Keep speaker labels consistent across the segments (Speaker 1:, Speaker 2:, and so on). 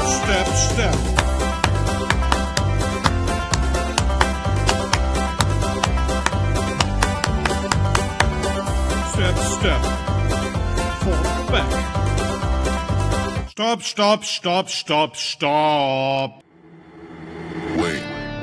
Speaker 1: step, step. Step, step. Forward, back. Stop, stop, stop, stop, stop.
Speaker 2: Wait.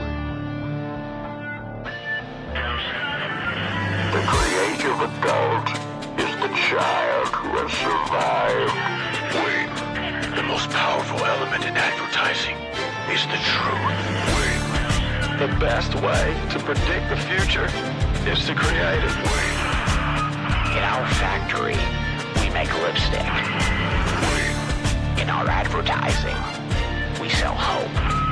Speaker 2: The creative adult is the child who has survived. Wait. The most powerful element in advertising is the truth. Wait. The best way to predict the future is to create it. Wait.
Speaker 3: In our factory, we make lipstick.
Speaker 2: Wait.
Speaker 3: In our advertising, we sell hope.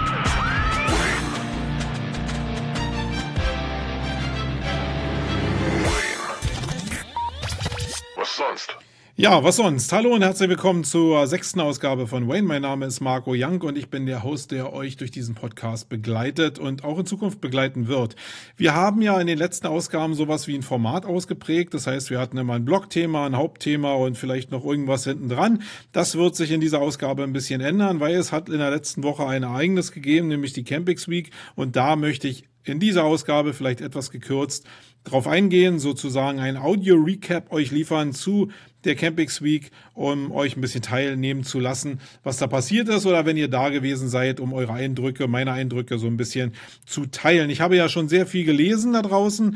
Speaker 2: Was sonst?
Speaker 1: Ja, was sonst? Hallo und herzlich willkommen zur 6. Ausgabe von Wayne. Mein Name ist Marco Young und ich bin der Host, der euch durch diesen Podcast begleitet und auch in Zukunft begleiten wird. Wir haben ja in den letzten Ausgaben sowas wie ein Format ausgeprägt. Das heißt, wir hatten immer ein Blogthema, ein Hauptthema und vielleicht noch irgendwas hinten dran. Das wird sich in dieser Ausgabe ein bisschen ändern, weil es hat in der letzten Woche ein Ereignis gegeben, nämlich die Campix Week. Und da möchte ich in dieser Ausgabe vielleicht etwas gekürzt drauf eingehen, sozusagen ein Audio-Recap euch liefern zu der Campix Week, um euch ein bisschen teilnehmen zu lassen, was da passiert ist oder wenn ihr da gewesen seid, um eure Eindrücke, meine Eindrücke so ein bisschen zu teilen. Ich habe ja schon sehr viel gelesen da draußen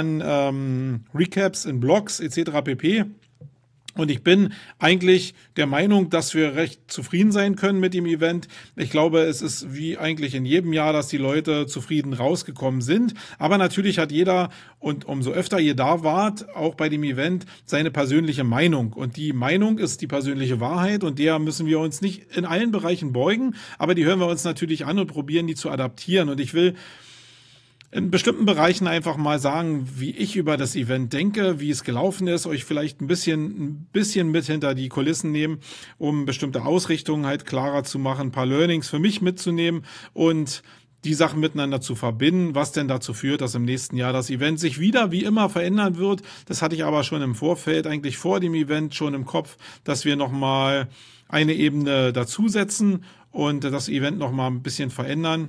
Speaker 1: an Recaps in Blogs etc. pp. Und ich bin eigentlich der Meinung, dass wir recht zufrieden sein können mit dem Event. Ich glaube, es ist wie eigentlich in jedem Jahr, dass die Leute zufrieden rausgekommen sind. Aber natürlich hat jeder, und umso öfter ihr da wart, auch bei dem Event, seine persönliche Meinung. Und die Meinung ist die persönliche Wahrheit und der müssen wir uns nicht in allen Bereichen beugen. Aber die hören wir uns natürlich an und probieren, die zu adaptieren. Und ich will in bestimmten Bereichen einfach mal sagen, wie ich über das Event denke, wie es gelaufen ist, euch vielleicht ein bisschen mit hinter die Kulissen nehmen, um bestimmte Ausrichtungen halt klarer zu machen, ein paar Learnings für mich mitzunehmen und die Sachen miteinander zu verbinden, was denn dazu führt, dass im nächsten Jahr das Event sich wieder wie immer verändern wird. Das hatte ich aber schon im Vorfeld, eigentlich vor dem Event schon im Kopf, dass wir nochmal eine Ebene dazusetzen und das Event nochmal ein bisschen verändern.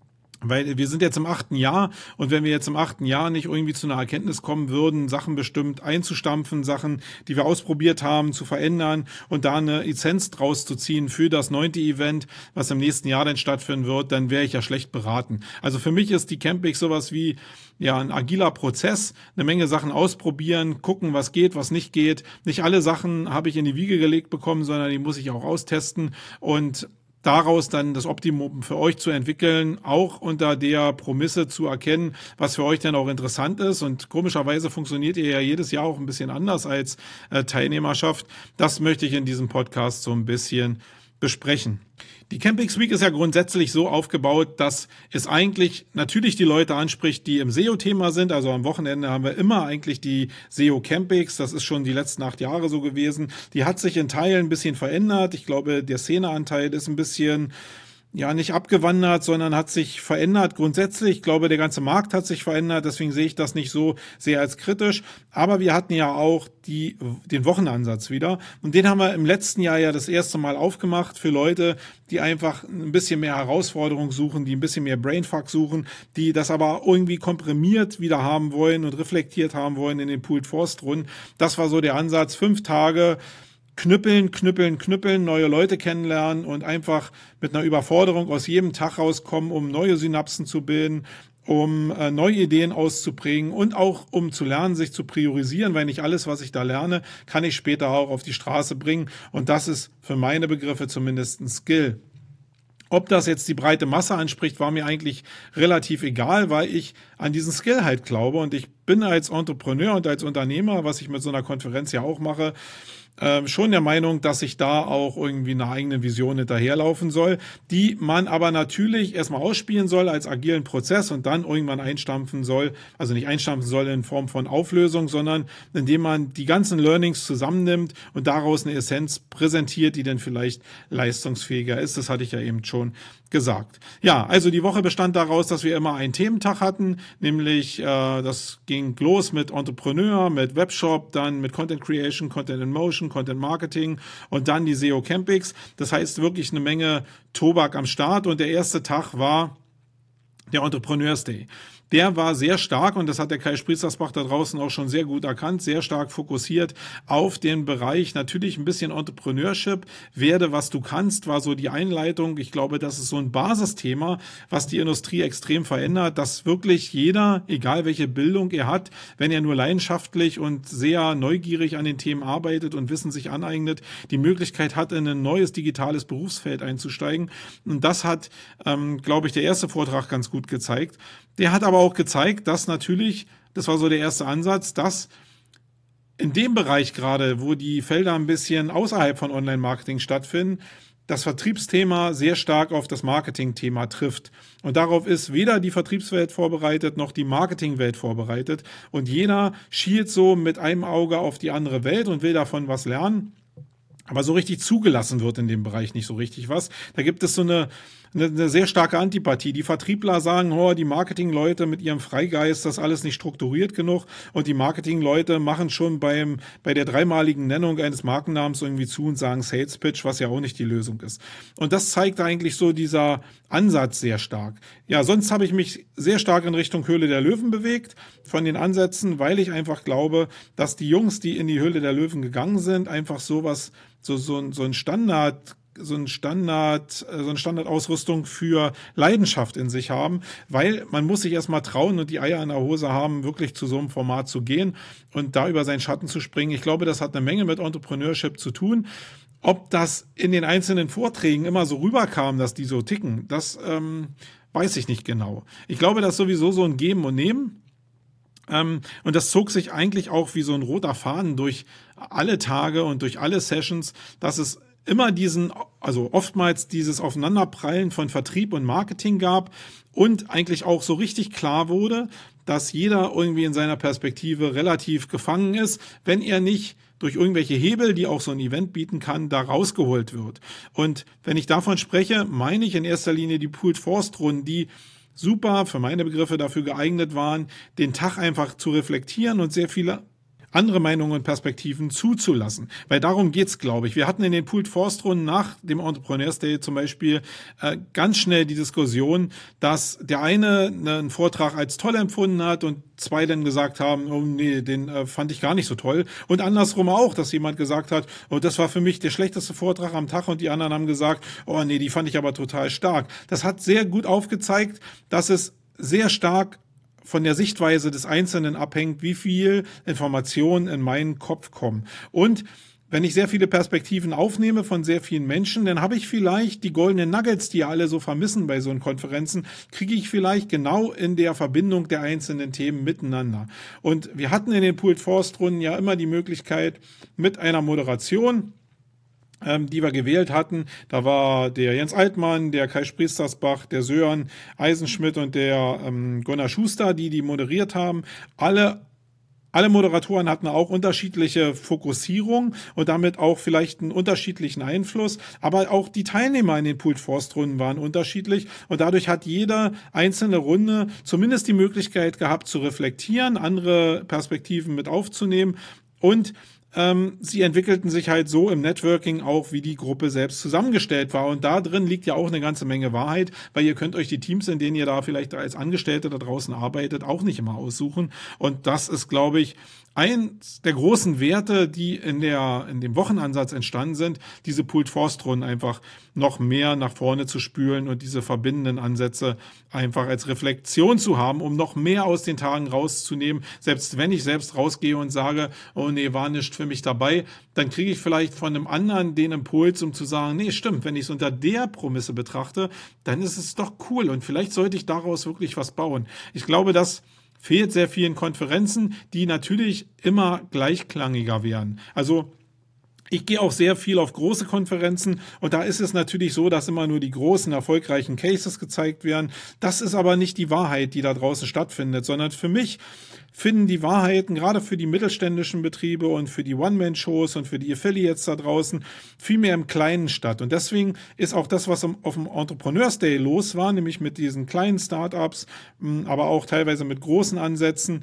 Speaker 1: Weil wir sind jetzt im 8. Jahr und wenn wir jetzt im 8. Jahr nicht irgendwie zu einer Erkenntnis kommen würden, Sachen bestimmt einzustampfen, Sachen, die wir ausprobiert haben, zu verändern und da eine Essenz draus zu ziehen für das 9. Event, was im nächsten Jahr dann stattfinden wird, dann wäre ich ja schlecht beraten. Also für mich ist die Campix sowas wie ja ein agiler Prozess, eine Menge Sachen ausprobieren, gucken, was geht, was nicht geht. Nicht alle Sachen habe ich in die Wiege gelegt bekommen, sondern die muss ich auch austesten und daraus dann das Optimum für euch zu entwickeln, auch unter der Prämisse zu erkennen, was für euch denn auch interessant ist. Und komischerweise funktioniert ihr ja jedes Jahr auch ein bisschen anders als Teilnehmerschaft. Das möchte ich in diesem Podcast so ein bisschen besprechen. Die Campix Week ist ja grundsätzlich so aufgebaut, dass es eigentlich natürlich die Leute anspricht, die im SEO-Thema sind. Also am Wochenende haben wir immer eigentlich die SEO Campix. Das ist schon die letzten 8 Jahre so gewesen. Die hat sich in Teilen ein bisschen verändert. Ich glaube, der Szeneanteil ist ein bisschen ja nicht abgewandert, sondern hat sich verändert grundsätzlich. Ich glaube, der ganze Markt hat sich verändert, deswegen sehe ich das nicht so sehr als kritisch. Aber wir hatten ja auch den Wochenansatz wieder und den haben wir im letzten Jahr ja das erste Mal aufgemacht für Leute, die einfach ein bisschen mehr Herausforderung suchen, die ein bisschen mehr Brainfuck suchen, die das aber irgendwie komprimiert wieder haben wollen und reflektiert haben wollen in den Pooled Force Runden. Das war so der Ansatz, 5 Tage knüppeln, neue Leute kennenlernen und einfach mit einer Überforderung aus jedem Tag rauskommen, um neue Synapsen zu bilden, um neue Ideen auszuprägen und auch um zu lernen, sich zu priorisieren, weil nicht alles, was ich da lerne, kann ich später auch auf die Straße bringen. Und das ist für meine Begriffe zumindest ein Skill. Ob das jetzt die breite Masse anspricht, war mir eigentlich relativ egal, weil ich an diesen Skill halt glaube. Und ich bin als Entrepreneur und als Unternehmer, was ich mit so einer Konferenz ja auch mache, schon der Meinung, dass ich da auch irgendwie einer eigenen Vision hinterherlaufen soll, die man aber natürlich erstmal ausspielen soll als agilen Prozess und dann irgendwann einstampfen soll, also nicht einstampfen soll in Form von Auflösung, sondern indem man die ganzen Learnings zusammennimmt und daraus eine Essenz präsentiert, die dann vielleicht leistungsfähiger ist. Das hatte ich ja eben schon gesagt. Ja, also die Woche bestand daraus, dass wir immer einen Thementag hatten, nämlich das ging los mit Entrepreneur, mit Webshop, dann mit Content Creation, Content in Motion, Content Marketing und dann die SEO Campix. Das heißt wirklich eine Menge Tobak am Start und der erste Tag war der Entrepreneurs Day. Der war sehr stark und das hat der Kai Spriestersbach da draußen auch schon sehr gut erkannt, sehr stark fokussiert auf den Bereich, natürlich ein bisschen Entrepreneurship, werde was du kannst, war so die Einleitung. Ich glaube, das ist so ein Basisthema, was die Industrie extrem verändert, dass wirklich jeder, egal welche Bildung er hat, wenn er nur leidenschaftlich und sehr neugierig an den Themen arbeitet und Wissen sich aneignet, die Möglichkeit hat, in ein neues digitales Berufsfeld einzusteigen. Und das hat, glaube ich, der erste Vortrag ganz gut gezeigt. Der hat aber auch gezeigt, dass natürlich, das war so der erste Ansatz, dass in dem Bereich gerade, wo die Felder ein bisschen außerhalb von Online-Marketing stattfinden, das Vertriebsthema sehr stark auf das Marketing-Thema trifft. Und darauf ist weder die Vertriebswelt vorbereitet, noch die Marketingwelt vorbereitet. Und jeder schielt so mit einem Auge auf die andere Welt und will davon was lernen. Aber so richtig zugelassen wird in dem Bereich nicht so richtig was. Da gibt es so eine sehr starke Antipathie. Die Vertriebler sagen, oh, die Marketingleute mit ihrem Freigeist, das ist alles nicht strukturiert genug. Und die Marketingleute machen schon bei der dreimaligen Nennung eines Markennamens irgendwie zu und sagen Sales Pitch, was ja auch nicht die Lösung ist. Und das zeigt eigentlich so dieser Ansatz sehr stark. Ja, sonst habe ich mich sehr stark in Richtung Höhle der Löwen bewegt von den Ansätzen, weil ich einfach glaube, dass die Jungs, die in die Höhle der Löwen gegangen sind, einfach so eine Standardausrüstung für Leidenschaft in sich haben, weil man muss sich erstmal trauen und die Eier in der Hose haben, wirklich zu so einem Format zu gehen und da über seinen Schatten zu springen. Ich glaube, das hat eine Menge mit Entrepreneurship zu tun. Ob das in den einzelnen Vorträgen immer so rüberkam, dass die so ticken, das weiß ich nicht genau. Ich glaube, das ist sowieso so ein Geben und Nehmen. Und das zog sich eigentlich auch wie so ein roter Faden durch alle Tage und durch alle Sessions, dass es immer oftmals dieses Aufeinanderprallen von Vertrieb und Marketing gab und eigentlich auch so richtig klar wurde, dass jeder irgendwie in seiner Perspektive relativ gefangen ist, wenn er nicht durch irgendwelche Hebel, die auch so ein Event bieten kann, da rausgeholt wird. Und wenn ich davon spreche, meine ich in erster Linie die Pooled Forced Runden, die super für meine Begriffe dafür geeignet waren, den Tag einfach zu reflektieren und sehr viele andere Meinungen und Perspektiven zuzulassen. Weil darum geht's, glaube ich. Wir hatten in den Pooled Forced Runden nach dem Entrepreneurs Day zum Beispiel ganz schnell die Diskussion, dass der eine einen Vortrag als toll empfunden hat und zwei dann gesagt haben, oh nee, den fand ich gar nicht so toll. Und andersrum auch, dass jemand gesagt hat, oh, das war für mich der schlechteste Vortrag am Tag und die anderen haben gesagt, oh nee, die fand ich aber total stark. Das hat sehr gut aufgezeigt, dass es sehr stark von der Sichtweise des Einzelnen abhängt, wie viel Informationen in meinen Kopf kommen. Und wenn ich sehr viele Perspektiven aufnehme von sehr vielen Menschen, dann habe ich vielleicht die goldenen Nuggets, die ja alle so vermissen bei so Konferenzen, kriege ich vielleicht genau in der Verbindung der einzelnen Themen miteinander. Und wir hatten in den Pooled Forced Runden ja immer die Möglichkeit mit einer Moderation, die wir gewählt hatten. Da war der Jens Altmann, der Kai Spriestersbach, der Sören Eisenschmidt und der Gunnar Schuster, die moderiert haben. Alle Moderatoren hatten auch unterschiedliche Fokussierung und damit auch vielleicht einen unterschiedlichen Einfluss, aber auch die Teilnehmer in den Pooled Forced Runden waren unterschiedlich und dadurch hat jede einzelne Runde zumindest die Möglichkeit gehabt zu reflektieren, andere Perspektiven mit aufzunehmen und sie entwickelten sich halt so im Networking auch, wie die Gruppe selbst zusammengestellt war. Und da drin liegt ja auch eine ganze Menge Wahrheit, weil ihr könnt euch die Teams, in denen ihr da vielleicht als Angestellte da draußen arbeitet, auch nicht immer aussuchen. Und das ist, glaube ich, eins der großen Werte, die in dem Wochenansatz entstanden sind, diese Pooled Forced Runden einfach noch mehr nach vorne zu spülen und diese verbindenden Ansätze einfach als Reflexion zu haben, um noch mehr aus den Tagen rauszunehmen. Selbst wenn ich selbst rausgehe und sage, oh nee, war nicht für mich dabei, dann kriege ich vielleicht von einem anderen den Impuls, um zu sagen, nee, stimmt, wenn ich es unter der Prämisse betrachte, dann ist es doch cool und vielleicht sollte ich daraus wirklich was bauen. Ich glaube, das fehlt sehr vielen Konferenzen, die natürlich immer gleichklangiger werden. Also ich gehe auch sehr viel auf große Konferenzen und da ist es natürlich so, dass immer nur die großen, erfolgreichen Cases gezeigt werden. Das ist aber nicht die Wahrheit, die da draußen stattfindet, sondern für mich finden die Wahrheiten gerade für die mittelständischen Betriebe und für die One-Man-Shows und für die Affiliates da draußen viel mehr im Kleinen statt. Und deswegen ist auch das, was auf dem Entrepreneurs Day los war, nämlich mit diesen kleinen Startups, aber auch teilweise mit großen Ansätzen,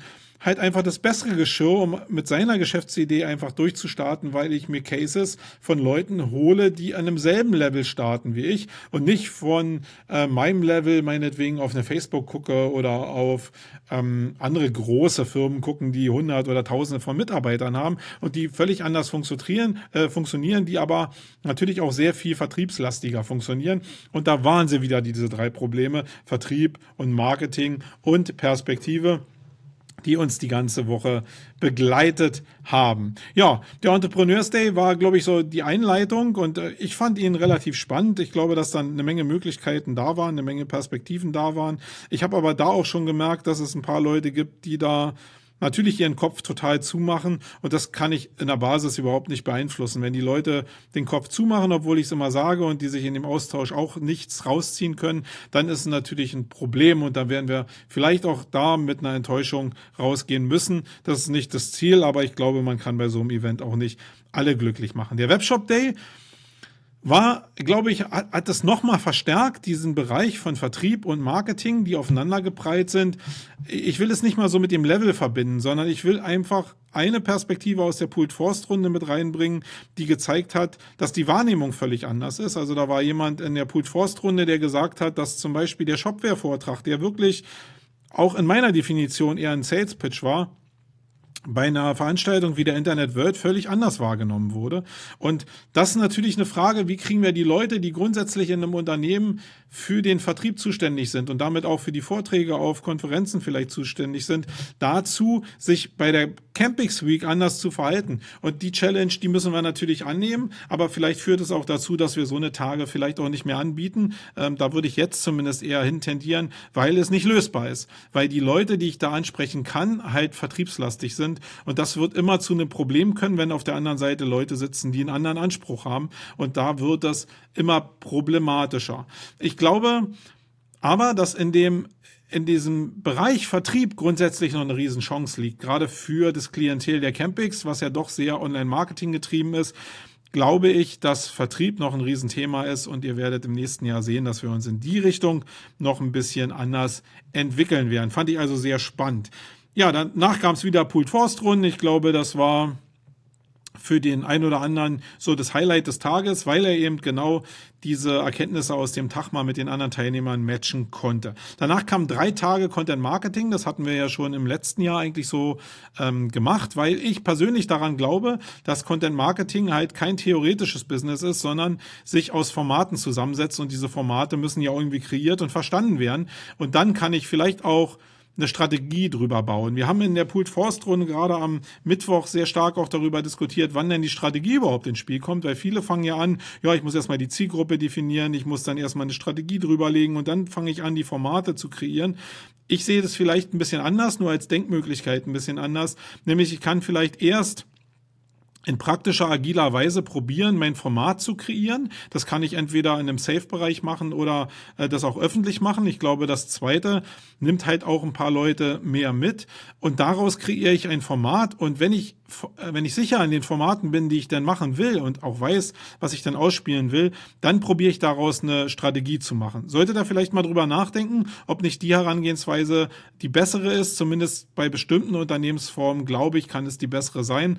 Speaker 1: halt einfach das bessere Geschirr, um mit seiner Geschäftsidee einfach durchzustarten, weil ich mir Cases von Leuten hole, die an einem selben Level starten wie ich und nicht von meinem Level meinetwegen auf eine Facebook gucke oder auf andere große Firmen gucken, die 100 oder Tausende von Mitarbeitern haben und die völlig anders funktionieren, die aber natürlich auch sehr viel vertriebslastiger funktionieren. Und da waren sie wieder diese 3 Probleme: Vertrieb und Marketing und Perspektive, die uns die ganze Woche begleitet haben. Ja, der Entrepreneurs Day war, glaube ich, so die Einleitung und ich fand ihn relativ spannend. Ich glaube, dass dann eine Menge Möglichkeiten da waren, eine Menge Perspektiven da waren. Ich habe aber da auch schon gemerkt, dass es ein paar Leute gibt, die da natürlich ihren Kopf total zumachen und das kann ich in der Basis überhaupt nicht beeinflussen. Wenn die Leute den Kopf zumachen, obwohl ich es immer sage und die sich in dem Austausch auch nichts rausziehen können, dann ist es natürlich ein Problem und dann werden wir vielleicht auch da mit einer Enttäuschung rausgehen müssen. Das ist nicht das Ziel, aber ich glaube, man kann bei so einem Event auch nicht alle glücklich machen. Der Webshop Day war, glaube ich, hat das nochmal verstärkt, diesen Bereich von Vertrieb und Marketing, die aufeinandergeprallt sind. Ich will es nicht mal so mit dem Level verbinden, sondern ich will einfach eine Perspektive aus der Pooled-Forst-Runde mit reinbringen, die gezeigt hat, dass die Wahrnehmung völlig anders ist. Also da war jemand in der Pooled-Forst-Runde, der gesagt hat, dass zum Beispiel der Shopware-Vortrag, der wirklich auch in meiner Definition eher ein Sales-Pitch war, bei einer Veranstaltung wie der Internet World völlig anders wahrgenommen wurde. Und das ist natürlich eine Frage, wie kriegen wir die Leute, die grundsätzlich in einem Unternehmen für den Vertrieb zuständig sind und damit auch für die Vorträge auf Konferenzen vielleicht zuständig sind, dazu, sich bei der Campix Week anders zu verhalten. Und die Challenge, die müssen wir natürlich annehmen, aber vielleicht führt es auch dazu, dass wir so eine Tage vielleicht auch nicht mehr anbieten. Da würde ich jetzt zumindest eher hintendieren, weil es nicht lösbar ist. Weil die Leute, die ich da ansprechen kann, halt vertriebslastig sind. Und das wird immer zu einem Problem können, wenn auf der anderen Seite Leute sitzen, die einen anderen Anspruch haben. Und da wird das immer problematischer. Ich glaube aber, dass in diesem Bereich Vertrieb grundsätzlich noch eine Riesenchance liegt, gerade für das Klientel der Campix, was ja doch sehr Online-Marketing getrieben ist, glaube ich, dass Vertrieb noch ein Riesenthema ist und ihr werdet im nächsten Jahr sehen, dass wir uns in die Richtung noch ein bisschen anders entwickeln werden. Fand ich also sehr spannend. Ja, danach kam es wieder Pooled-Forst-Runden. Ich glaube, das war für den einen oder anderen so das Highlight des Tages, weil er eben genau diese Erkenntnisse aus dem Tag mal mit den anderen Teilnehmern matchen konnte. Danach kamen 3 Tage Content Marketing. Das hatten wir ja schon im letzten Jahr eigentlich so gemacht, weil ich persönlich daran glaube, dass Content Marketing halt kein theoretisches Business ist, sondern sich aus Formaten zusammensetzt und diese Formate müssen ja irgendwie kreiert und verstanden werden. Und dann kann ich vielleicht auch eine Strategie drüber bauen. Wir haben in der Pooled-Forst-Runde gerade am Mittwoch sehr stark auch darüber diskutiert, wann denn die Strategie überhaupt ins Spiel kommt, weil viele fangen ja an, ja, ich muss erstmal die Zielgruppe definieren, ich muss dann erstmal eine Strategie drüberlegen und dann fange ich an, die Formate zu kreieren. Ich sehe das vielleicht ein bisschen anders, nur als Denkmöglichkeit ein bisschen anders, nämlich ich kann vielleicht erst in praktischer, agiler Weise probieren, mein Format zu kreieren. Das kann ich entweder in einem Safe-Bereich machen oder das auch öffentlich machen. Ich glaube, das Zweite nimmt halt auch ein paar Leute mehr mit und daraus kreiere ich ein Format und wenn ich sicher an den Formaten bin, die ich dann machen will und auch weiß, was ich dann ausspielen will, dann probiere ich daraus eine Strategie zu machen. Sollte da vielleicht mal drüber nachdenken, ob nicht die Herangehensweise die bessere ist, zumindest bei bestimmten Unternehmensformen, glaube ich, kann es die bessere sein.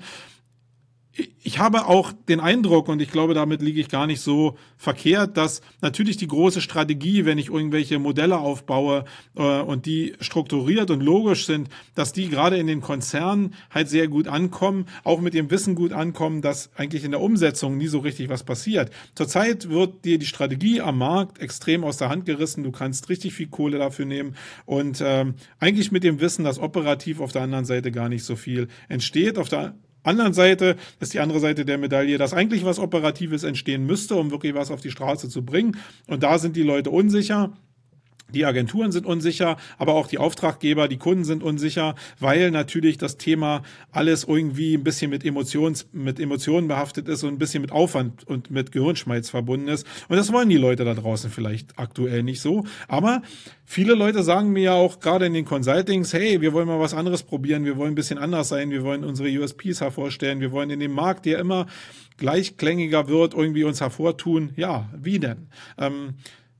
Speaker 1: Ich habe auch den Eindruck, und ich glaube, damit liege ich gar nicht so verkehrt, dass natürlich die große Strategie, wenn ich irgendwelche Modelle aufbaue und die strukturiert und logisch sind, dass die gerade in den Konzernen halt sehr gut ankommen, auch mit dem Wissen gut ankommen, dass eigentlich in der Umsetzung nie so richtig was passiert. Zurzeit wird dir die Strategie am Markt extrem aus der Hand gerissen, du kannst richtig viel Kohle dafür nehmen und eigentlich mit dem Wissen, dass operativ auf der anderen Seite gar nicht so viel entsteht. Auf der anderen Seite ist die andere Seite der Medaille, dass eigentlich was Operatives entstehen müsste, um wirklich was auf die Straße zu bringen. Und da sind die Leute unsicher. Die Agenturen sind unsicher, aber auch die Auftraggeber, die Kunden sind unsicher, weil natürlich das Thema alles irgendwie ein bisschen mit Emotionen behaftet ist und ein bisschen mit Aufwand und mit Gehirnschmalz verbunden ist. Und das wollen die Leute da draußen vielleicht aktuell nicht so. Aber viele Leute sagen mir ja auch gerade in den Consultings, hey, wir wollen mal was anderes probieren, wir wollen ein bisschen anders sein, wir wollen unsere USPs hervorstellen, wir wollen in dem Markt, der immer gleichklängiger wird, irgendwie uns hervortun. Ja, wie denn?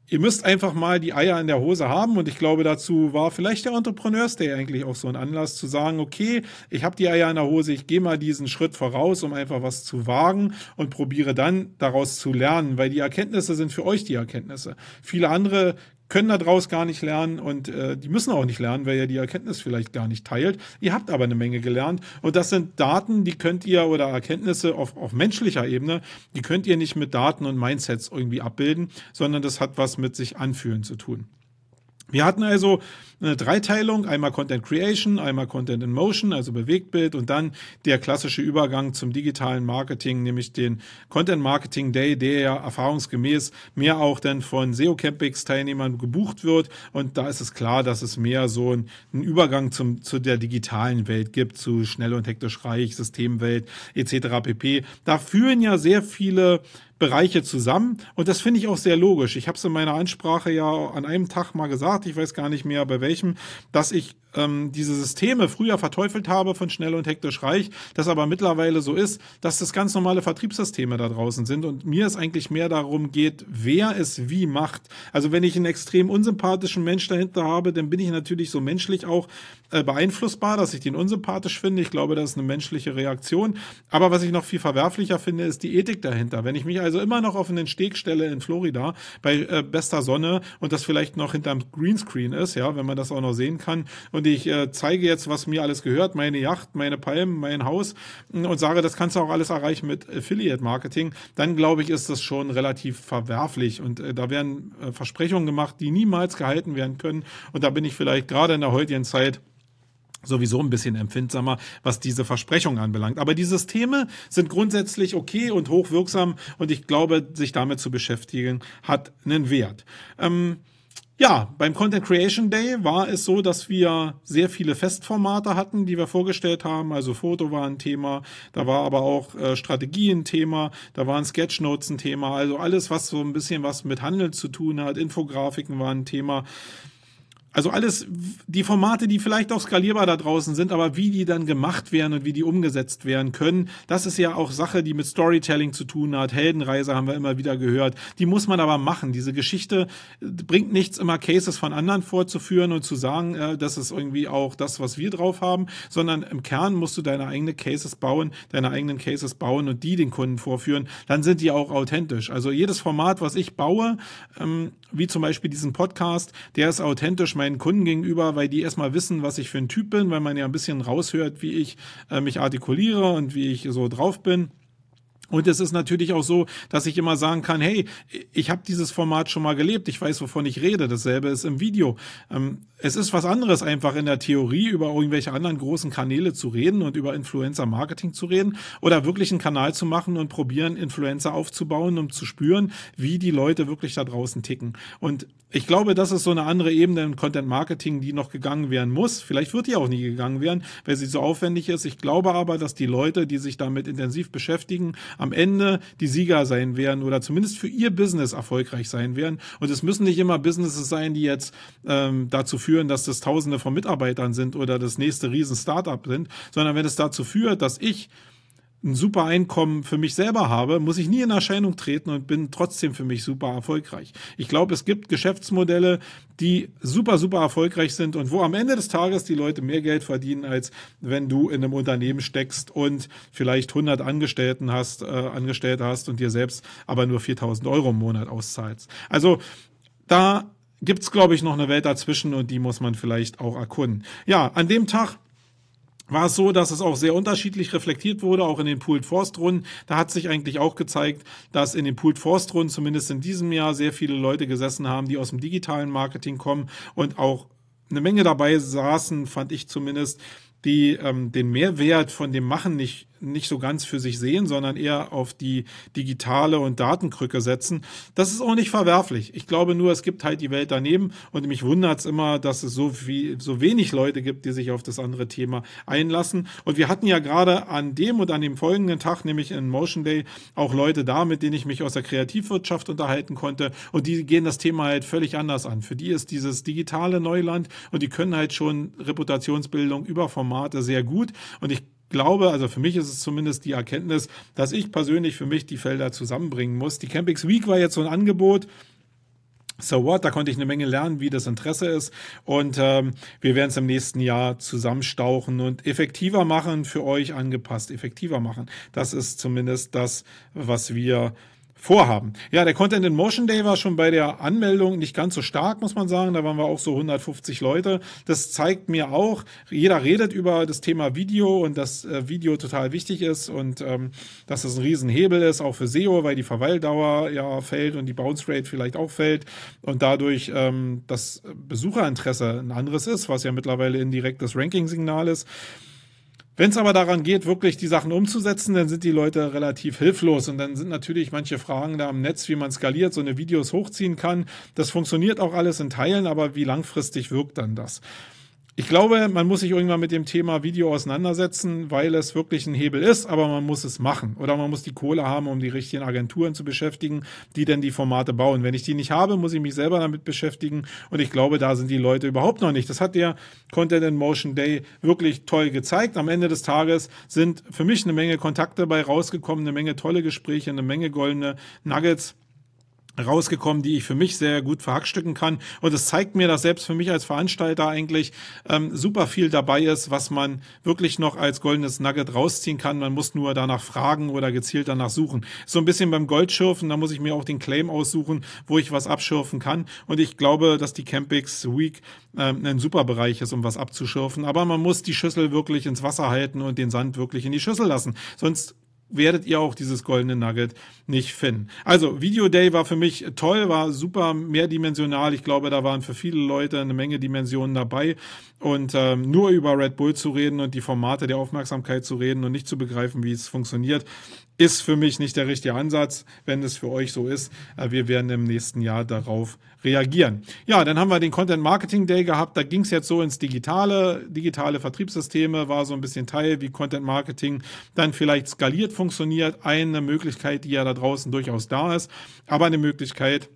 Speaker 1: ihr müsst einfach mal die Eier in der Hose haben und ich glaube, dazu war vielleicht der Entrepreneurs Day eigentlich auch so ein Anlass zu sagen, okay, ich habe die Eier in der Hose, ich gehe mal diesen Schritt voraus, um einfach was zu wagen und probiere dann daraus zu lernen, weil die Erkenntnisse sind für euch die Erkenntnisse. Viele andere können daraus gar nicht lernen und die müssen auch nicht lernen, weil ihr die Erkenntnis vielleicht gar nicht teilt. Ihr habt aber eine Menge gelernt und das sind Daten, die könnt ihr oder Erkenntnisse auf menschlicher Ebene, die könnt ihr nicht mit Daten und Mindsets irgendwie abbilden, sondern das hat was mit sich anfühlen zu tun. Wir hatten also eine Dreiteilung, einmal Content Creation, einmal Content in Motion, also Bewegtbild und dann der klassische Übergang zum digitalen Marketing, nämlich den Content Marketing Day, der ja erfahrungsgemäß mehr auch dann von SEO Campings Teilnehmern gebucht wird und da ist es klar, dass es mehr so einen Übergang zu der digitalen Welt gibt, zu schnell und hektisch reich, Systemwelt etc. pp. Da führen ja sehr viele Bereiche zusammen und das finde ich auch sehr logisch. Ich habe es in meiner Ansprache ja an einem Tag mal gesagt, ich weiß gar nicht mehr bei welchem, dass ich diese Systeme früher verteufelt habe von schnell und hektisch reich, das aber mittlerweile so ist, dass das ganz normale Vertriebssysteme da draußen sind und mir es eigentlich mehr darum geht, wer es wie macht. Also wenn ich einen extrem unsympathischen Mensch dahinter habe, dann bin ich natürlich so menschlich auch beeinflussbar, dass ich den unsympathisch finde. Ich glaube, das ist eine menschliche Reaktion. Aber was ich noch viel verwerflicher finde, ist die Ethik dahinter. Wenn ich mich also immer noch auf einen Steg stelle in Florida bei bester Sonne und das vielleicht noch hinterm Greenscreen ist, ja, wenn man das auch noch sehen kann und ich zeige jetzt, was mir alles gehört, meine Yacht, meine Palmen, mein Haus und sage, das kannst du auch alles erreichen mit Affiliate-Marketing, dann glaube ich, ist das schon relativ verwerflich und da werden Versprechungen gemacht, die niemals gehalten werden können und da bin ich vielleicht gerade in der heutigen Zeit sowieso ein bisschen empfindsamer, was diese Versprechungen anbelangt. Aber die Systeme sind grundsätzlich okay und hochwirksam und ich glaube, sich damit zu beschäftigen, hat einen Wert. Ja, beim Content Creation Day war es so, dass wir sehr viele Festformate hatten, die wir vorgestellt haben. Also Foto war ein Thema, da war aber auch Strategie ein Thema, da waren Sketchnotes ein Thema. Also alles, was so ein bisschen was mit Handel zu tun hat, Infografiken waren ein Thema. Also alles, die Formate, die vielleicht auch skalierbar da draußen sind, aber wie die dann gemacht werden und wie die umgesetzt werden können, das ist ja auch Sache, die mit Storytelling zu tun hat. Heldenreise haben wir immer wieder gehört. Die muss man aber machen. Diese Geschichte bringt nichts, immer Cases von anderen vorzuführen und zu sagen, das ist irgendwie auch das, was wir drauf haben, sondern im Kern musst du deine eigenen Cases bauen und die den Kunden vorführen. Dann sind die auch authentisch. Also jedes Format, was ich baue, wie zum Beispiel diesen Podcast, der ist authentisch meinen Kunden gegenüber, weil die erstmal wissen, was ich für ein Typ bin, weil man ja ein bisschen raushört, wie ich mich artikuliere und wie ich so drauf bin. Und es ist natürlich auch so, dass ich immer sagen kann, hey, ich habe dieses Format schon mal gelebt, ich weiß, wovon ich rede. Dasselbe ist im Video. Es ist was anderes, einfach in der Theorie über irgendwelche anderen großen Kanäle zu reden und über Influencer-Marketing zu reden oder wirklich einen Kanal zu machen und probieren, Influencer aufzubauen, um zu spüren, wie die Leute wirklich da draußen ticken. Und ich glaube, das ist so eine andere Ebene im Content-Marketing, die noch gegangen werden muss. Vielleicht wird die auch nie gegangen werden, weil sie so aufwendig ist. Ich glaube aber, dass die Leute, die sich damit intensiv beschäftigen, am Ende die Sieger sein werden oder zumindest für ihr Business erfolgreich sein werden. Und es müssen nicht immer Businesses sein, die jetzt dazu führen, dass das Tausende von Mitarbeitern sind oder das nächste Riesen-Startup sind, sondern wenn es dazu führt, dass ich ein super Einkommen für mich selber habe, muss ich nie in Erscheinung treten und bin trotzdem für mich super erfolgreich. Ich glaube, es gibt Geschäftsmodelle, die super, super erfolgreich sind und wo am Ende des Tages die Leute mehr Geld verdienen, als wenn du in einem Unternehmen steckst und vielleicht 100 Angestellte hast und dir selbst aber nur 4.000 Euro im Monat auszahlst. Also da gibt's, glaube ich, noch eine Welt dazwischen und die muss man vielleicht auch erkunden. Ja, an dem Tag war es so, dass es auch sehr unterschiedlich reflektiert wurde, auch in den Pooled Forced Runden. Da hat sich eigentlich auch gezeigt, dass in den Pooled Forced Runden zumindest in diesem Jahr sehr viele Leute gesessen haben, die aus dem digitalen Marketing kommen und auch eine Menge dabei saßen, fand ich zumindest, die den Mehrwert von dem Machen nicht so ganz für sich sehen, sondern eher auf die digitale und Datenkrücke setzen. Das ist auch nicht verwerflich. Ich glaube nur, es gibt halt die Welt daneben und mich wundert es immer, dass es so wenig Leute gibt, die sich auf das andere Thema einlassen. Und wir hatten ja gerade an dem und an dem folgenden Tag, nämlich in Motion Day, auch Leute da, mit denen ich mich aus der Kreativwirtschaft unterhalten konnte und die gehen das Thema halt völlig anders an. Für die ist dieses digitale Neuland und die können halt schon Reputationsbildung über Formate sehr gut und ich glaube, also für mich ist es zumindest die Erkenntnis, dass ich persönlich für mich die Felder zusammenbringen muss. Die Campings Week war jetzt so ein Angebot, So what, da konnte ich eine Menge lernen, wie das Interesse ist und wir werden es im nächsten Jahr zusammenstauchen und effektiver machen, für euch angepasst, effektiver machen. Das ist zumindest das, was wir vorhaben. Ja, der Content in Motion Day war schon bei der Anmeldung nicht ganz so stark, muss man sagen. Da waren wir auch so 150 Leute. Das zeigt mir auch, jeder redet über das Thema Video und dass Video total wichtig ist und dass es ein Riesenhebel ist, auch für SEO, weil die Verweildauer ja fällt und die Bounce Rate vielleicht auch fällt und dadurch das Besucherinteresse ein anderes ist, was ja mittlerweile indirektes Ranking-Signal ist. Wenn es aber daran geht, wirklich die Sachen umzusetzen, dann sind die Leute relativ hilflos und dann sind natürlich manche Fragen da am Netz, wie man skaliert, so eine Videos hochziehen kann. Das funktioniert auch alles in Teilen, aber wie langfristig wirkt dann das? Ich glaube, man muss sich irgendwann mit dem Thema Video auseinandersetzen, weil es wirklich ein Hebel ist, aber man muss es machen. Oder man muss die Kohle haben, um die richtigen Agenturen zu beschäftigen, die denn die Formate bauen. Wenn ich die nicht habe, muss ich mich selber damit beschäftigen. Und ich glaube, da sind die Leute überhaupt noch nicht. Das hat der Content in Motion Day wirklich toll gezeigt. Am Ende des Tages sind für mich eine Menge Kontakte bei rausgekommen, eine Menge tolle Gespräche, eine Menge goldene Nuggets rausgekommen, die ich für mich sehr gut verhackstücken kann. Und es zeigt mir, dass selbst für mich als Veranstalter eigentlich super viel dabei ist, was man wirklich noch als goldenes Nugget rausziehen kann. Man muss nur danach fragen oder gezielt danach suchen. So ein bisschen beim Goldschürfen, da muss ich mir auch den Claim aussuchen, wo ich was abschürfen kann. Und ich glaube, dass die Campix Week ein super Bereich ist, um was abzuschürfen. Aber man muss die Schüssel wirklich ins Wasser halten und den Sand wirklich in die Schüssel lassen. Sonst werdet ihr auch dieses goldene Nugget nicht finden. Also Video Day war für mich toll, war super mehrdimensional. Ich glaube, da waren für viele Leute eine Menge Dimensionen dabei. Und nur über Red Bull zu reden und die Formate der Aufmerksamkeit zu reden und nicht zu begreifen, wie es funktioniert, ist für mich nicht der richtige Ansatz. Wenn es für euch so ist, wir werden im nächsten Jahr darauf reagieren. Ja, dann haben wir den Content Marketing Day gehabt. Da ging es jetzt so ins digitale Vertriebssysteme, war so ein bisschen Teil, wie Content Marketing dann vielleicht skaliert funktioniert. Eine Möglichkeit, die ja da draußen durchaus da ist, aber eine Möglichkeit,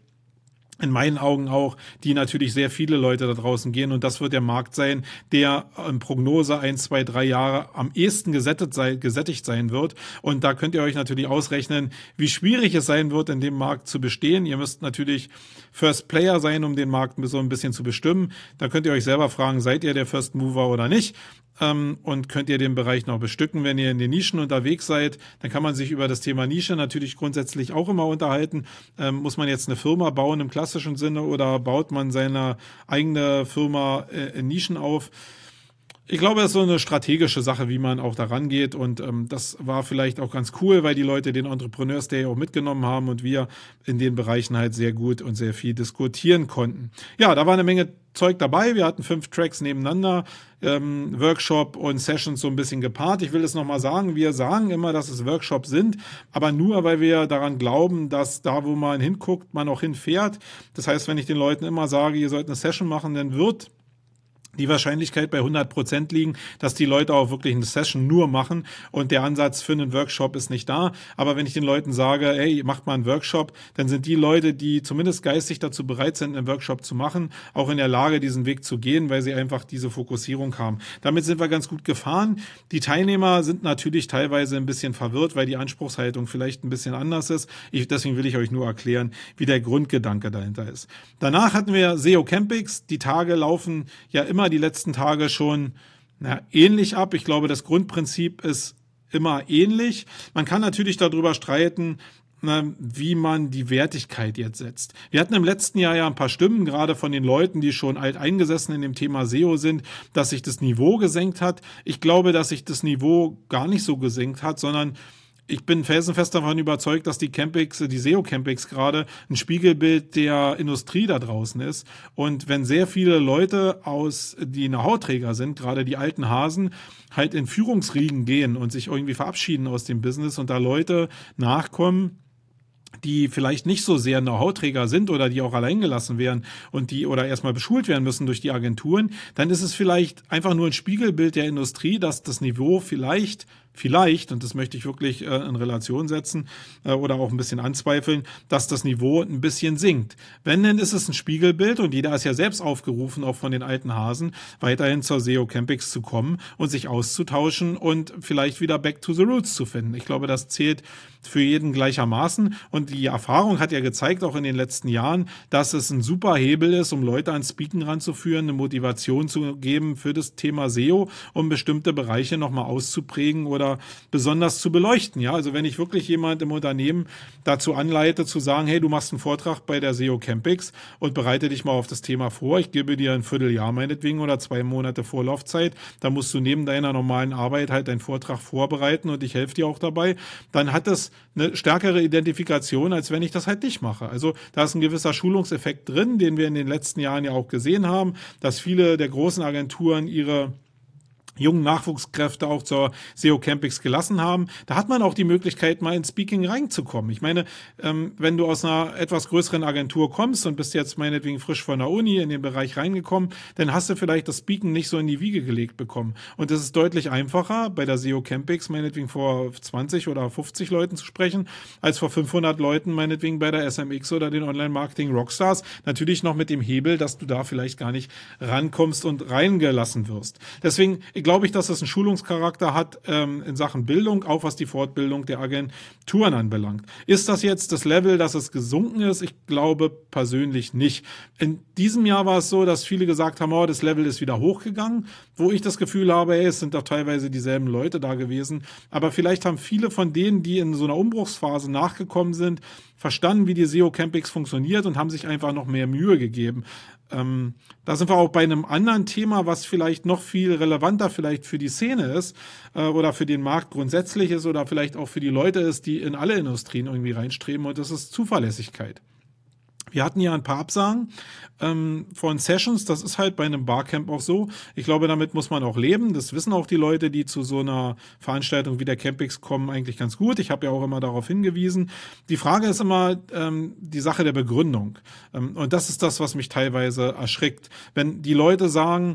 Speaker 1: in meinen Augen auch, die natürlich sehr viele Leute da draußen gehen. Und das wird der Markt sein, der in Prognose 1, 2, 3 Jahre am ehesten gesättigt sein wird. Und da könnt ihr euch natürlich ausrechnen, wie schwierig es sein wird, in dem Markt zu bestehen. Ihr müsst natürlich First Player sein, um den Markt so ein bisschen zu bestimmen. Da könnt ihr euch selber fragen, seid ihr der First Mover oder nicht? Und könnt ihr den Bereich noch bestücken. Wenn ihr in den Nischen unterwegs seid, dann kann man sich über das Thema Nische natürlich grundsätzlich auch immer unterhalten. Muss man jetzt eine Firma bauen im klassischen Sinne oder baut man seine eigene Firma in Nischen auf? Ich glaube, es ist so eine strategische Sache, wie man auch da rangeht und das war vielleicht auch ganz cool, weil die Leute den Entrepreneurs Day auch mitgenommen haben und wir in den Bereichen halt sehr gut und sehr viel diskutieren konnten. Ja, da war eine Menge Zeug dabei. Wir hatten 5 Tracks nebeneinander, Workshop und Sessions so ein bisschen gepaart. Ich will es nochmal sagen, wir sagen immer, dass es Workshops sind, aber nur, weil wir daran glauben, dass da, wo man hinguckt, man auch hinfährt. Das heißt, wenn ich den Leuten immer sage, ihr sollt eine Session machen, dann wird die Wahrscheinlichkeit bei 100% liegen, dass die Leute auch wirklich eine Session nur machen und der Ansatz für einen Workshop ist nicht da. Aber wenn ich den Leuten sage, ey, macht mal einen Workshop, dann sind die Leute, die zumindest geistig dazu bereit sind, einen Workshop zu machen, auch in der Lage, diesen Weg zu gehen, weil sie einfach diese Fokussierung haben. Damit sind wir ganz gut gefahren. Die Teilnehmer sind natürlich teilweise ein bisschen verwirrt, weil die Anspruchshaltung vielleicht ein bisschen anders ist. Deswegen will ich euch nur erklären, wie der Grundgedanke dahinter ist. Danach hatten wir SEO Campix. Die Tage laufen ja immer die letzten Tage schon ähnlich ab. Ich glaube, das Grundprinzip ist immer ähnlich. Man kann natürlich darüber streiten, wie man die Wertigkeit jetzt setzt. Wir hatten im letzten Jahr ja ein paar Stimmen, gerade von den Leuten, die schon alteingesessen in dem Thema SEO sind, dass sich das Niveau gesenkt hat. Ich glaube, dass sich das Niveau gar nicht so gesenkt hat, sondern ich bin felsenfest davon überzeugt, dass die SEO Campix gerade ein Spiegelbild der Industrie da draußen ist. Und wenn sehr viele Leute die Know-how-Träger sind, gerade die alten Hasen, halt in Führungsriegen gehen und sich irgendwie verabschieden aus dem Business und da Leute nachkommen, die vielleicht nicht so sehr Know-how-Träger sind oder die auch allein gelassen werden und die oder erstmal beschult werden müssen durch die Agenturen, dann ist es vielleicht einfach nur ein Spiegelbild der Industrie, dass das Niveau vielleicht vielleicht, und das möchte ich wirklich in Relation setzen oder auch ein bisschen anzweifeln, dass das Niveau ein bisschen sinkt. Wenn, dann ist es ein Spiegelbild und jeder ist ja selbst aufgerufen, auch von den alten Hasen, weiterhin zur SEO Campix zu kommen und sich auszutauschen und vielleicht wieder back to the roots zu finden. Ich glaube, das zählt für jeden gleichermaßen und die Erfahrung hat ja gezeigt, auch in den letzten Jahren, dass es ein super Hebel ist, um Leute ans Speaken ranzuführen, eine Motivation zu geben für das Thema SEO, um bestimmte Bereiche nochmal auszuprägen oder besonders zu beleuchten. Ja, also wenn ich wirklich jemand im Unternehmen dazu anleite, zu sagen, hey, du machst einen Vortrag bei der SEO Campix und bereite dich mal auf das Thema vor. Ich gebe dir ein Vierteljahr meinetwegen oder 2 Monate Vorlaufzeit. Da musst du neben deiner normalen Arbeit halt deinen Vortrag vorbereiten und ich helfe dir auch dabei. Dann hat das eine stärkere Identifikation, als wenn ich das halt nicht mache. Also da ist ein gewisser Schulungseffekt drin, den wir in den letzten Jahren ja auch gesehen haben, dass viele der großen Agenturen ihre jungen Nachwuchskräfte auch zur SEO Campix gelassen haben. Da hat man auch die Möglichkeit, mal ins Speaking reinzukommen. Ich meine, wenn du aus einer etwas größeren Agentur kommst und bist jetzt meinetwegen frisch von der Uni in den Bereich reingekommen, dann hast du vielleicht das Speaking nicht so in die Wiege gelegt bekommen. Und es ist deutlich einfacher, bei der SEO Campix meinetwegen vor 20 oder 50 Leuten zu sprechen, als vor 500 Leuten meinetwegen bei der SMX oder den Online-Marketing Rockstars. Natürlich noch mit dem Hebel, dass du da vielleicht gar nicht rankommst und reingelassen wirst. Deswegen glaube ich, dass es einen Schulungscharakter hat in Sachen Bildung, auch was die Fortbildung der Agenturen anbelangt. Ist das jetzt das Level, dass es gesunken ist? Ich glaube persönlich nicht. In diesem Jahr war es so, dass viele gesagt haben, oh, das Level ist wieder hochgegangen, wo ich das Gefühl habe, ey, es sind doch teilweise dieselben Leute da gewesen. Aber vielleicht haben viele von denen, die in so einer Umbruchsphase nachgekommen sind, verstanden, wie die SEO Campix funktioniert und haben sich einfach noch mehr Mühe gegeben. Da sind wir auch bei einem anderen Thema, was vielleicht noch viel relevanter vielleicht für die Szene ist oder für den Markt grundsätzlich ist oder vielleicht auch für die Leute ist, die in alle Industrien irgendwie reinstreben, und das ist Zuverlässigkeit. Wir hatten ja ein paar Absagen von Sessions, das ist halt bei einem Barcamp auch so. Ich glaube, damit muss man auch leben. Das wissen auch die Leute, die zu so einer Veranstaltung wie der Campix kommen, eigentlich ganz gut. Ich habe ja auch immer darauf hingewiesen. Die Frage ist immer die Sache der Begründung. Und das ist das, was mich teilweise erschrickt. Wenn die Leute sagen,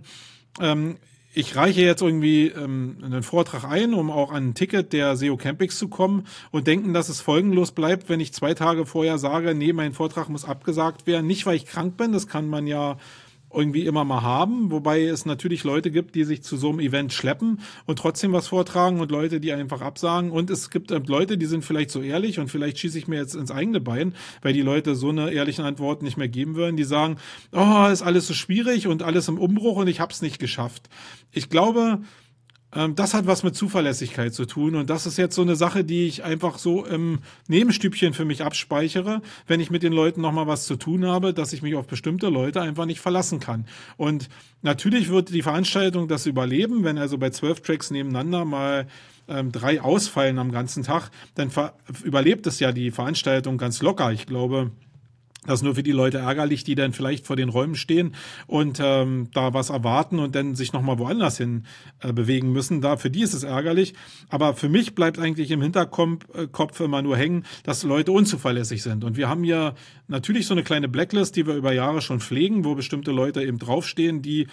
Speaker 1: ich reiche jetzt irgendwie einen Vortrag ein, um auch an ein Ticket der SEO Campix zu kommen und denken, dass es folgenlos bleibt, wenn ich 2 Tage vorher sage, nee, mein Vortrag muss abgesagt werden. Nicht, weil ich krank bin, das kann man ja irgendwie immer mal haben, wobei es natürlich Leute gibt, die sich zu so einem Event schleppen und trotzdem was vortragen und Leute, die einfach absagen, und es gibt Leute, die sind vielleicht so ehrlich, und vielleicht schieße ich mir jetzt ins eigene Bein, weil die Leute so eine ehrlichen Antwort nicht mehr geben würden, die sagen, oh, ist alles so schwierig und alles im Umbruch und ich habe es nicht geschafft. Ich glaube, das hat was mit Zuverlässigkeit zu tun, und das ist jetzt so eine Sache, die ich einfach so im Nebenstübchen für mich abspeichere, wenn ich mit den Leuten nochmal was zu tun habe, dass ich mich auf bestimmte Leute einfach nicht verlassen kann. Und natürlich wird die Veranstaltung das überleben, wenn also bei 12 Tracks nebeneinander mal 3 ausfallen am ganzen Tag, dann überlebt es ja die Veranstaltung ganz locker. Ich glaube, das ist nur für die Leute ärgerlich, die dann vielleicht vor den Räumen stehen und da was erwarten und dann sich nochmal woanders hin bewegen müssen. Für die ist es ärgerlich. Aber für mich bleibt eigentlich im Hinterkopf immer nur hängen, dass Leute unzuverlässig sind. Und wir haben ja natürlich so eine kleine Blacklist, die wir über Jahre schon pflegen, wo bestimmte Leute eben draufstehen, die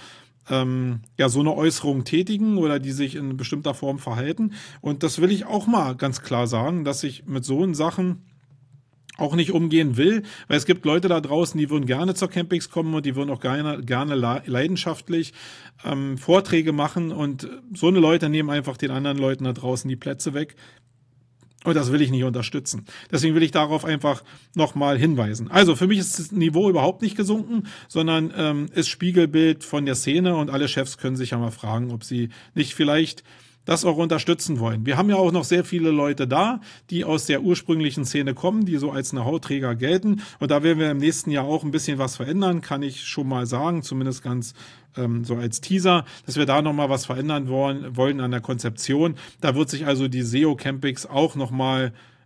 Speaker 1: ja so eine Äußerung tätigen oder die sich in bestimmter Form verhalten. Und das will ich auch mal ganz klar sagen, dass ich mit so Sachen auch nicht umgehen will, weil es gibt Leute da draußen, die würden gerne zur Campix kommen und die würden auch gerne leidenschaftlich Vorträge machen, und so eine Leute nehmen einfach den anderen Leuten da draußen die Plätze weg. Und das will ich nicht unterstützen. Deswegen will ich darauf einfach nochmal hinweisen. Also für mich ist das Niveau überhaupt nicht gesunken, sondern ist Spiegelbild von der Szene, und alle Chefs können sich ja mal fragen, ob sie nicht vielleicht das auch unterstützen wollen. Wir haben ja auch noch sehr viele Leute da, die aus der ursprünglichen Szene kommen, die so als Know-how-Träger gelten. Und da werden wir im nächsten Jahr auch ein bisschen was verändern, kann ich schon mal sagen, zumindest ganz so als Teaser, dass wir da nochmal was verändern wollen an der Konzeption. Da wird sich also die SEO Campix auch nochmal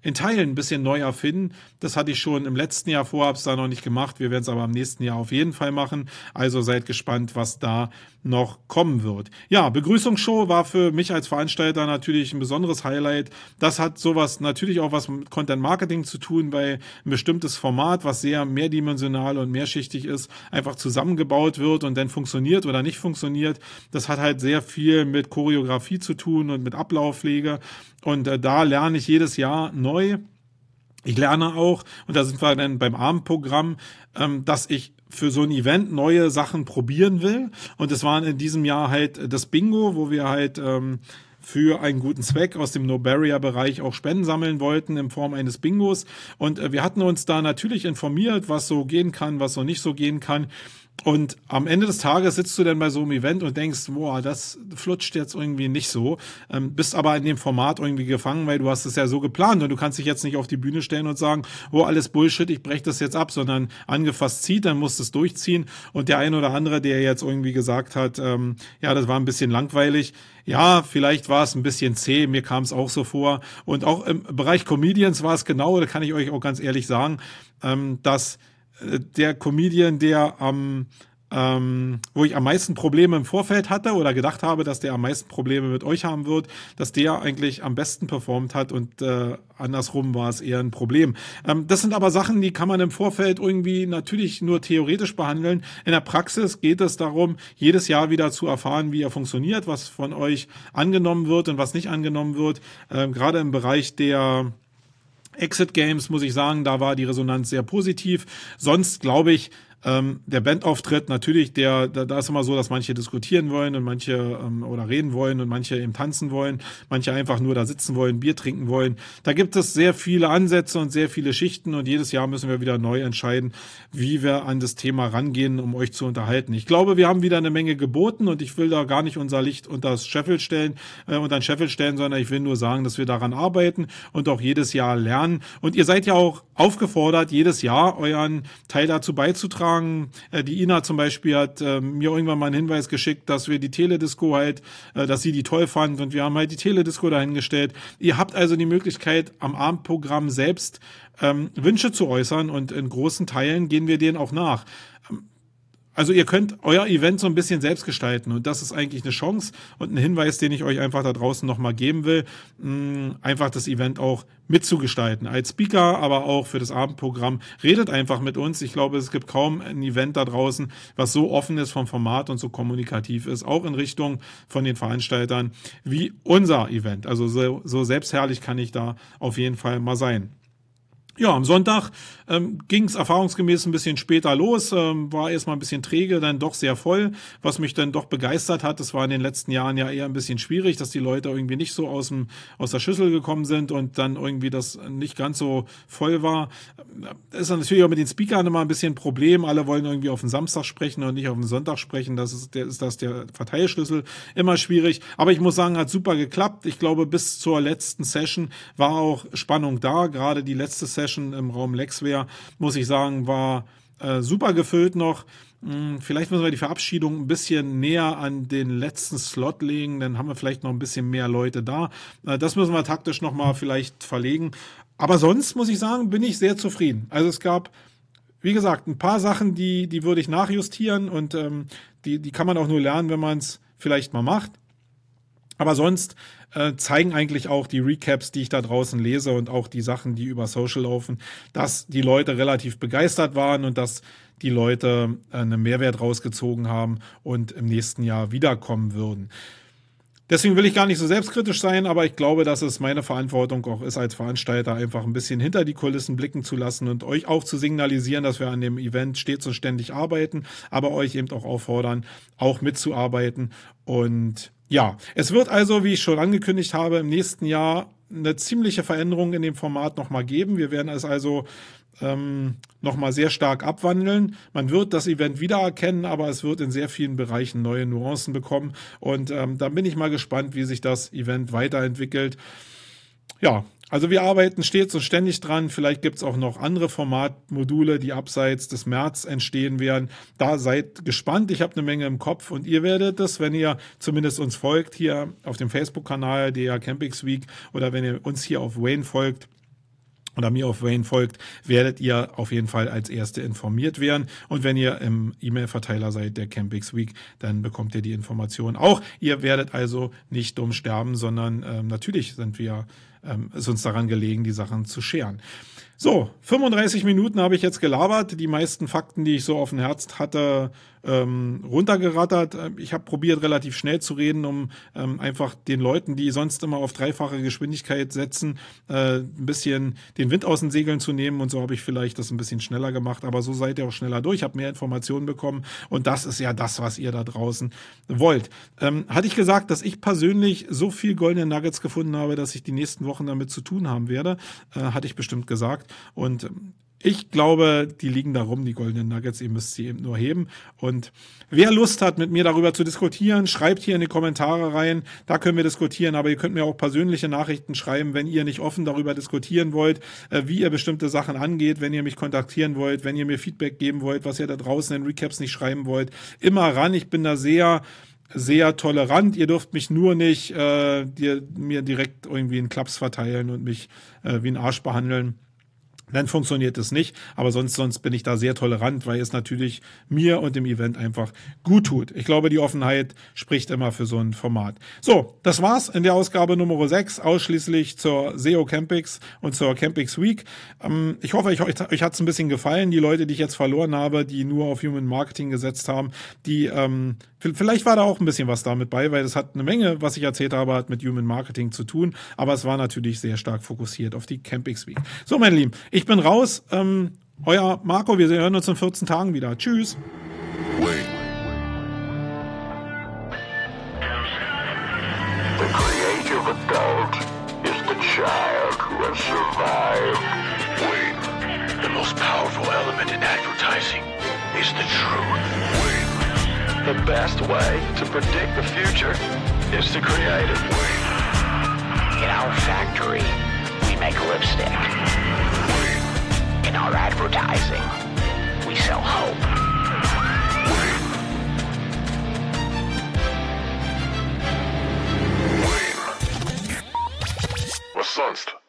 Speaker 1: in Teilen ein bisschen neu erfinden. Das hatte ich schon im letzten Jahr vor, habe es da noch nicht gemacht. Wir werden es aber im nächsten Jahr auf jeden Fall machen. Also seid gespannt, was da noch kommen wird. Ja, Begrüßungsshow war für mich als Veranstalter natürlich ein besonderes Highlight. Das hat sowas natürlich auch was mit Content Marketing zu tun, weil ein bestimmtes Format, was sehr mehrdimensional und mehrschichtig ist, einfach zusammengebaut wird und dann funktioniert oder nicht funktioniert. Das hat halt sehr viel mit Choreografie zu tun und mit Ablaufpflege. Und da lerne ich jedes Jahr neu. Ich lerne auch, und da sind wir dann beim Abendprogramm, dass ich für so ein Event neue Sachen probieren will. Und es war in diesem Jahr halt das Bingo, wo wir halt für einen guten Zweck aus dem No-Barrier-Bereich auch Spenden sammeln wollten in Form eines Bingos. Und wir hatten uns da natürlich informiert, was so gehen kann, was so nicht so gehen kann. Und am Ende des Tages sitzt du dann bei so einem Event und denkst, boah, das flutscht jetzt irgendwie nicht so, bist aber in dem Format irgendwie gefangen, weil du hast es ja so geplant und du kannst dich jetzt nicht auf die Bühne stellen und sagen, oh, alles Bullshit, ich breche das jetzt ab, sondern angefasst zieht, dann musst du es durchziehen. Und der ein oder andere, der jetzt irgendwie gesagt hat, ja, das war ein bisschen langweilig, ja, vielleicht war es ein bisschen zäh, mir kam es auch so vor. Und auch im Bereich Comedians war es genau, da kann ich euch auch ganz ehrlich sagen, dass der Comedian, der wo ich am meisten Probleme im Vorfeld hatte oder gedacht habe, dass der am meisten Probleme mit euch haben wird, dass der eigentlich am besten performt hat und andersrum war es eher ein Problem. Das sind aber Sachen, die kann man im Vorfeld irgendwie natürlich nur theoretisch behandeln. In der Praxis geht es darum, jedes Jahr wieder zu erfahren, wie er funktioniert, was von euch angenommen wird und was nicht angenommen wird. Gerade im Bereich der Exit Games, muss ich sagen, da war die Resonanz sehr positiv. Sonst glaube ich, der Bandauftritt natürlich, da ist immer so, dass manche diskutieren wollen und manche oder reden wollen und manche eben tanzen wollen, manche einfach nur da sitzen wollen, Bier trinken wollen. Da gibt es sehr viele Ansätze und sehr viele Schichten und jedes Jahr müssen wir wieder neu entscheiden, wie wir an das Thema rangehen, um euch zu unterhalten. Ich glaube, wir haben wieder eine Menge geboten und ich will da gar nicht unser Licht unter den Scheffel stellen, sondern ich will nur sagen, dass wir daran arbeiten und auch jedes Jahr lernen. Und ihr seid ja auch aufgefordert, jedes Jahr euren Teil dazu beizutragen. Die Ina zum Beispiel hat mir irgendwann mal einen Hinweis geschickt, dass wir die Teledisco halt, dass sie die toll fand und wir haben halt die Teledisco dahingestellt. Ihr habt also die Möglichkeit, am Abendprogramm selbst Wünsche zu äußern und in großen Teilen gehen wir denen auch nach. Also ihr könnt euer Event so ein bisschen selbst gestalten und das ist eigentlich eine Chance und ein Hinweis, den ich euch einfach da draußen nochmal geben will, einfach das Event auch mitzugestalten. Als Speaker, aber auch für das Abendprogramm. Redet einfach mit uns. Ich glaube, es gibt kaum ein Event da draußen, was so offen ist vom Format und so kommunikativ ist, auch in Richtung von den Veranstaltern, wie unser Event. Also so selbstherrlich kann ich da auf jeden Fall mal sein. Ja, am Sonntag ging es erfahrungsgemäß ein bisschen später los, war erstmal ein bisschen träge, dann doch sehr voll, was mich dann doch begeistert hat. Das war in den letzten Jahren ja eher ein bisschen schwierig, dass die Leute irgendwie nicht so aus der Schüssel gekommen sind und dann irgendwie das nicht ganz so voll war. Das ist dann natürlich auch mit den Speakern immer ein bisschen ein Problem. Alle wollen irgendwie auf den Samstag sprechen und nicht auf den Sonntag sprechen. Das ist der Verteilschlüssel. Immer schwierig. Aber ich muss sagen, hat super geklappt. Ich glaube, bis zur letzten Session war auch Spannung da. Gerade die letzte Session im Raum Lexware, muss ich sagen, war super gefüllt noch. Vielleicht müssen wir die Verabschiedung ein bisschen näher an den letzten Slot legen, dann haben wir vielleicht noch ein bisschen mehr Leute da. Das müssen wir taktisch nochmal vielleicht verlegen. Aber sonst, muss ich sagen, bin ich sehr zufrieden. Also es gab, wie gesagt, ein paar Sachen, die würde ich nachjustieren und die kann man auch nur lernen, wenn man es vielleicht mal macht. Aber sonst zeigen eigentlich auch die Recaps, die ich da draußen lese und auch die Sachen, die über Social laufen, dass die Leute relativ begeistert waren und dass die Leute einen Mehrwert rausgezogen haben und im nächsten Jahr wiederkommen würden. Deswegen will ich gar nicht so selbstkritisch sein, aber ich glaube, dass es meine Verantwortung auch ist, als Veranstalter einfach ein bisschen hinter die Kulissen blicken zu lassen und euch auch zu signalisieren, dass wir an dem Event stets und ständig arbeiten, aber euch eben auch auffordern, auch mitzuarbeiten. Und ja, es wird also, wie ich schon angekündigt habe, im nächsten Jahr eine ziemliche Veränderung in dem Format nochmal geben. Wir werden es also nochmal sehr stark abwandeln. Man wird das Event wiedererkennen, aber es wird in sehr vielen Bereichen neue Nuancen bekommen. Und da bin ich mal gespannt, wie sich das Event weiterentwickelt. Ja, also wir arbeiten stets und ständig dran. Vielleicht gibt es auch noch andere Formatmodule, die abseits des März entstehen werden. Da seid gespannt. Ich habe eine Menge im Kopf und ihr werdet es, wenn ihr zumindest uns folgt hier auf dem Facebook-Kanal der Campix Week oder wenn ihr uns hier auf Wayne folgt, oder mir auf Wayne folgt, werdet ihr auf jeden Fall als Erste informiert werden. Und wenn ihr im E-Mail-Verteiler seid der Campix Week, dann bekommt ihr die Informationen auch. Ihr werdet also nicht dumm sterben, sondern natürlich ist uns daran gelegen, die Sachen zu scheren. So, 35 Minuten habe ich jetzt gelabert. Die meisten Fakten, die ich so auf dem Herz hatte, runtergerattert. Ich habe probiert, relativ schnell zu reden, um einfach den Leuten, die sonst immer auf dreifache Geschwindigkeit setzen, ein bisschen den Wind aus den Segeln zu nehmen. Und so habe ich vielleicht das ein bisschen schneller gemacht. Aber so seid ihr auch schneller durch. Ich habe mehr Informationen bekommen. Und das ist ja das, was ihr da draußen wollt. Hatte ich gesagt, dass ich persönlich so viel goldene Nuggets gefunden habe, dass ich die nächsten Wochen damit zu tun haben werde? Hatte ich bestimmt gesagt. Und ich glaube, die liegen da rum, die goldenen Nuggets. Ihr müsst sie eben nur heben. Und wer Lust hat, mit mir darüber zu diskutieren, schreibt hier in die Kommentare rein. Da können wir diskutieren. Aber ihr könnt mir auch persönliche Nachrichten schreiben, wenn ihr nicht offen darüber diskutieren wollt, wie ihr bestimmte Sachen angeht, wenn ihr mich kontaktieren wollt, wenn ihr mir Feedback geben wollt, was ihr da draußen in Recaps nicht schreiben wollt. Immer ran. Ich bin da sehr tolerant. Ihr dürft mich nur nicht mir direkt irgendwie einen Klaps verteilen und mich wie einen Arsch behandeln. Dann funktioniert es nicht, aber sonst bin ich da sehr tolerant, weil es natürlich mir und dem Event einfach gut tut. Ich glaube, die Offenheit spricht immer für so ein Format. So, das war's in der Ausgabe Nummer 6, ausschließlich zur SEO Campix und zur Campix Week. Ich hoffe, euch hat's ein bisschen gefallen. Die Leute, die ich jetzt verloren habe, die nur auf Human Marketing gesetzt haben, die vielleicht war da auch ein bisschen was damit bei, weil das hat eine Menge, was ich erzählt habe, hat mit Human Marketing zu tun, aber es war natürlich sehr stark fokussiert auf die Campix Week. So, meine Lieben, ich bin raus. Euer Marco, wir hören uns in 14 Tagen wieder. Tschüss.
Speaker 2: Wait. The creative adult is the child who has survived. Wait. The most powerful element in advertising is the truth. Wait. The best way to predict the future is to create it. Wait.
Speaker 3: In our factory, we make lipstick. In our advertising, we sell hope.
Speaker 2: Was sonst?